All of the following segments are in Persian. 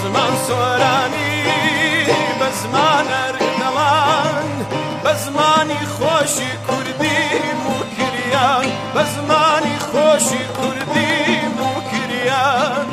بزمان سۆرانی بزمان ئەردەڵان بزمانی خۆشی کوردی موکریان بزمانی خۆشی کوردی موکریان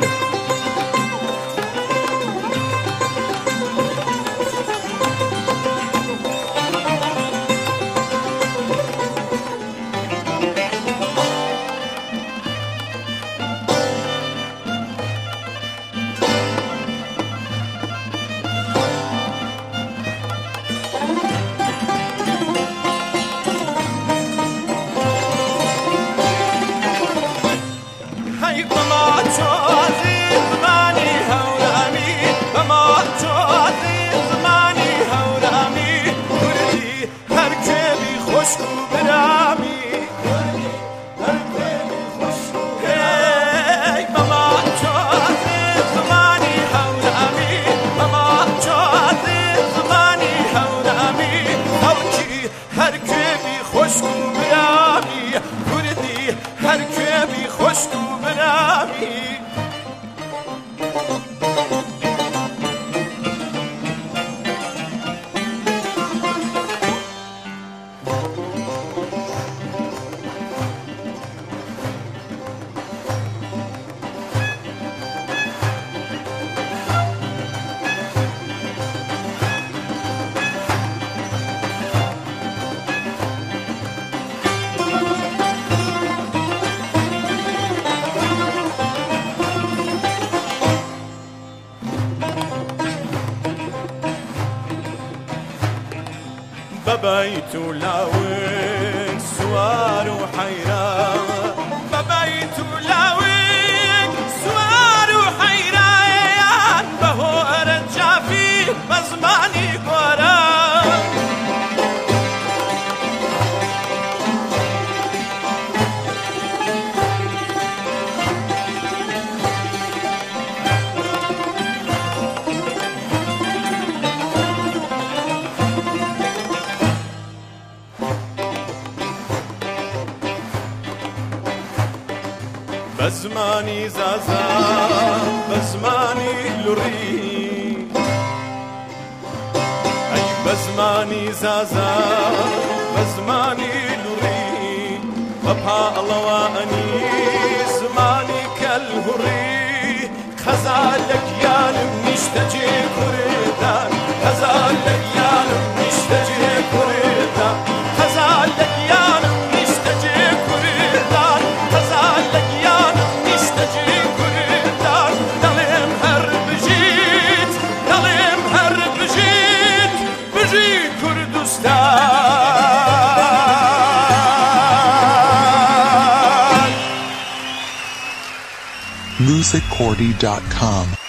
ببيت لاوين سوار وحيران ببيت لاوين سوار وحيران بهور الجافي بزماني قران بزماني زازا بزماني لوري أي بزماني زازا بزماني لوري ببها الله زماني كالهري خزالك يالم نشتجي كردان خزالك يالم نشتجي كردان خزالك يالم نشتجي كردان خزالك musiccordy.com